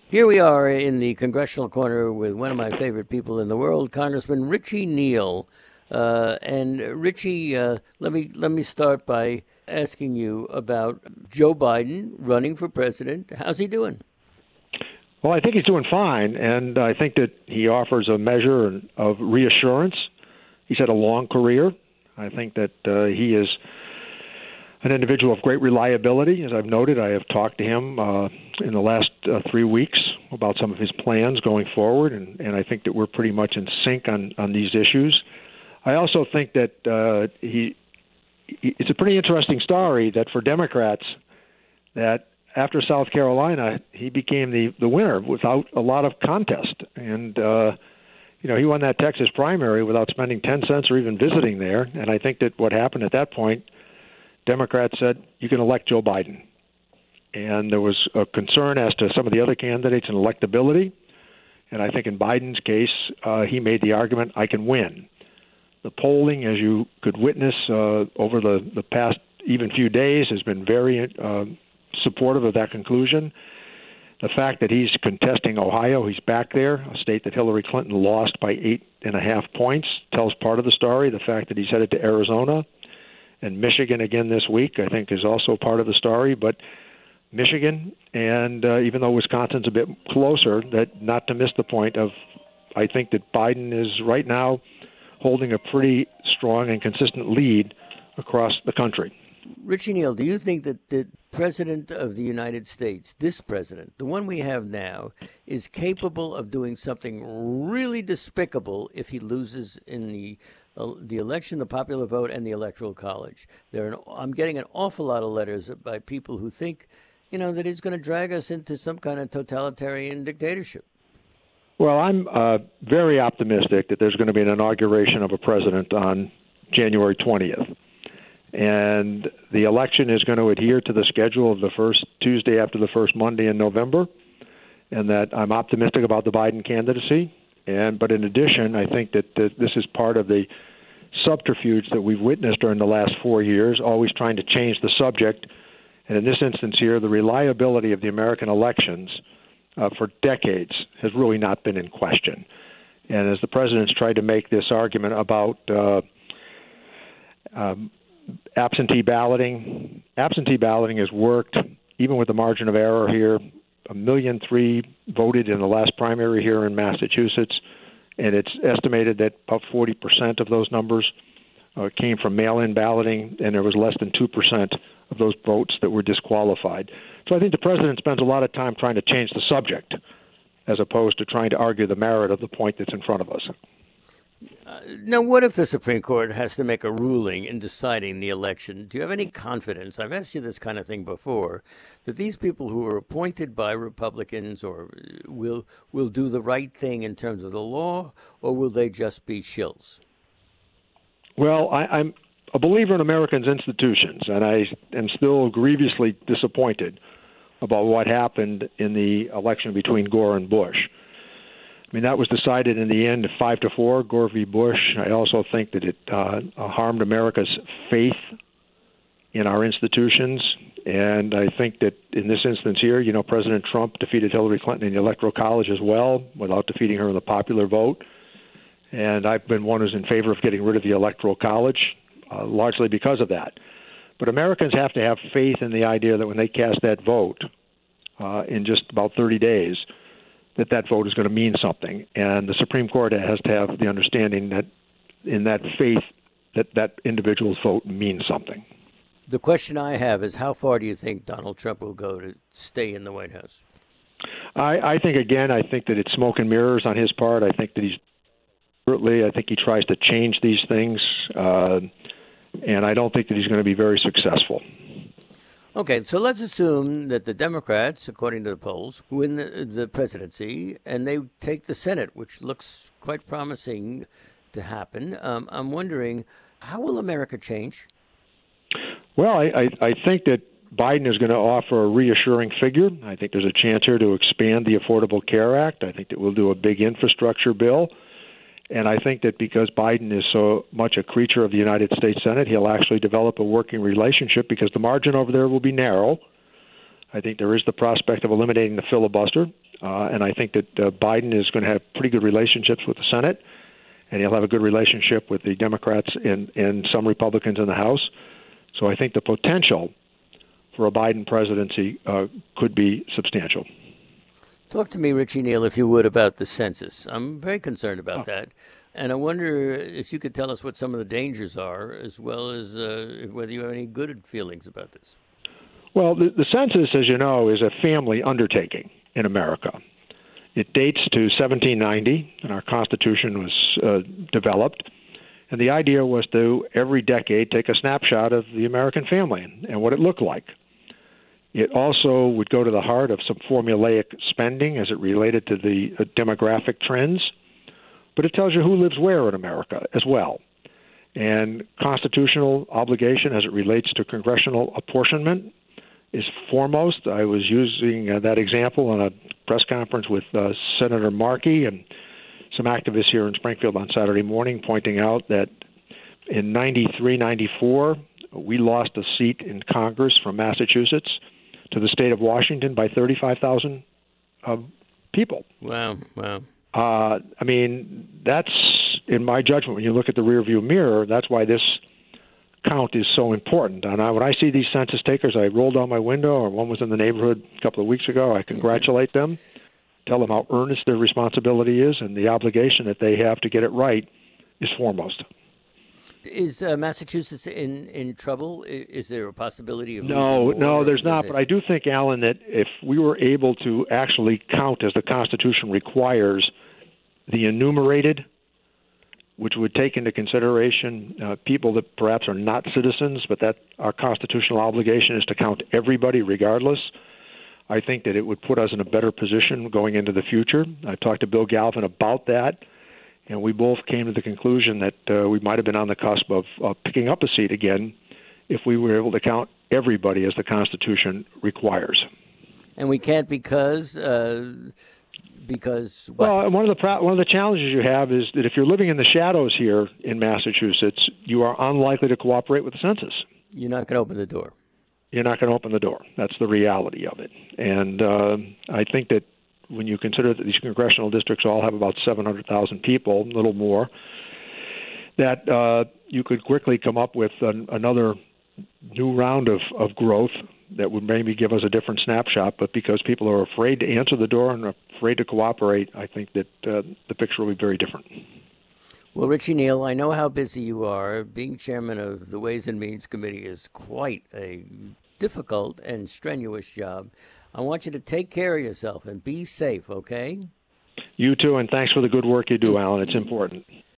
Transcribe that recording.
Here we are in the congressional corner with one of my favorite people in the world, Congressman Richie Neal. And Richie, let me start by asking you about Joe Biden running for president. How's he doing? Well, I think he's doing fine, and I think that he offers a measure of reassurance. He's had a long career. I think that he is an individual of great reliability. As I've noted, I have talked to him in the last 3 weeks about some of his plans going forward, and I think that we're pretty much in sync on these issues. I also think that it's a pretty interesting story that for Democrats that after South Carolina, he became the winner without a lot of contest. And, he won that Texas primary without spending 10 cents or even visiting there. And I think that what happened at that point, Democrats said, you can elect Joe Biden. And there was a concern as to some of the other candidates and electability. And I think in Biden's case, he made the argument, I can win. The polling, as you could witness over the past even few days, has been very supportive of that conclusion. The fact that he's contesting Ohio, he's back there, a state that Hillary Clinton lost by 8.5 points, tells part of the story. The fact that he's headed to Arizona and Michigan again this week, I think, is also part of the story. But Michigan, and even though Wisconsin's a bit closer, that not to miss the point of, I think that Biden is right now holding a pretty strong and consistent lead across the country. Richie Neal, do you think that the President of the United States, this president, the one we have now, is capable of doing something really despicable if he loses in the election, the popular vote, and the Electoral College? I'm getting an awful lot of letters by people who think, that he's going to drag us into some kind of totalitarian dictatorship. Well, I'm very optimistic that there's going to be an inauguration of a president on January 20th. And the election is going to adhere to the schedule of the first Tuesday after the first Monday in November, and that I'm optimistic about the Biden candidacy. But in addition, I think that this is part of the subterfuge that we've witnessed during the last 4 years, always trying to change the subject. And in this instance here, the reliability of the American elections for decades has really not been in question. And as the president's tried to make this argument about absentee balloting has worked, even with the margin of error here. 1.3 million voted in the last primary here in Massachusetts, and it's estimated that about 40% of those numbers came from mail-in balloting, and there was less than 2% of those votes that were disqualified. So I think the president spends a lot of time trying to change the subject as opposed to trying to argue the merit of the point that's in front of us. Now, what if the Supreme Court has to make a ruling in deciding the election? Do you have any confidence, I've asked you this kind of thing before, that these people who are appointed by Republicans or will do the right thing in terms of the law, or will they just be shills? Well, I'm a believer in Americans' institutions, and I am still grievously disappointed about what happened in the election between Gore and Bush. I mean, that was decided in the end 5-4, Gore v. Bush. I also think that it harmed America's faith in our institutions. And I think that in this instance here, President Trump defeated Hillary Clinton in the Electoral College as well without defeating her in the popular vote. And I've been one who's in favor of getting rid of the Electoral College, largely because of that. But Americans have to have faith in the idea that when they cast that vote in just about 30 days, that vote is going to mean something. And the Supreme Court has to have the understanding that in that faith that individual's vote means something. The question I have is, how far do you think Donald Trump will go to stay in the White House? I think that it's smoke and mirrors on his part. I think that I think he tries to change these things, and I don't think that he's going to be very successful. Okay, so let's assume that the Democrats, according to the polls, win the presidency, and they take the Senate, which looks quite promising to happen. I'm wondering, how will America change? Well, I think that Biden is going to offer a reassuring figure. I think there's a chance here to expand the Affordable Care Act. I think that we'll do a big infrastructure bill. And I think that because Biden is so much a creature of the United States Senate, he'll actually develop a working relationship because the margin over there will be narrow. I think there is the prospect of eliminating the filibuster. And I think that Biden is going to have pretty good relationships with the Senate, and he'll have a good relationship with the Democrats and some Republicans in the House. So I think the potential for a Biden presidency could be substantial. Talk to me, Richie Neal, if you would, about the census. I'm very concerned about that. And I wonder if you could tell us what some of the dangers are, as well as whether you have any good feelings about this. Well, the census, as you know, is a family undertaking in America. It dates to 1790, and our Constitution was developed. And the idea was to, every decade, take a snapshot of the American family and what it looked like. It also would go to the heart of some formulaic spending as it related to the demographic trends. But it tells you who lives where in America as well. And constitutional obligation as it relates to congressional apportionment is foremost. I was using that example on a press conference with Senator Markey and some activists here in Springfield on Saturday morning, pointing out that in 93-94, we lost a seat in Congress from Massachusetts to the state of Washington by 35,000 people. Wow. I mean, that's, in my judgment, when you look at the rearview mirror, that's why this count is so important. And when I see these census takers, I roll down my window, or one was in the neighborhood a couple of weeks ago, I congratulate them, tell them how earnest their responsibility is, and the obligation that they have to get it right is foremost. Is Massachusetts in trouble? Is there a possibility of No, there's not. But I do think, Alan, that if we were able to actually count, as the Constitution requires, the enumerated, which would take into consideration people that perhaps are not citizens, but that our constitutional obligation is to count everybody regardless, I think that it would put us in a better position going into the future. I talked to Bill Galvin about that, and we both came to the conclusion that we might have been on the cusp of picking up a seat again if we were able to count everybody as the Constitution requires. And we can't because what? Well, one of the challenges you have is that if you're living in the shadows here in Massachusetts, you are unlikely to cooperate with the census. You're not going to open the door. You're not going to open the door. That's the reality of it. And I think that when you consider that these congressional districts all have about 700,000 people, a little more, that you could quickly come up with another new round of growth that would maybe give us a different snapshot. But because people are afraid to answer the door and afraid to cooperate, I think that the picture will be very different. Well, Richie Neal, I know how busy you are. Being chairman of the Ways and Means Committee is quite a difficult and strenuous job. I want you to take care of yourself and be safe, okay? You too, and thanks for the good work you do, Alan. It's important.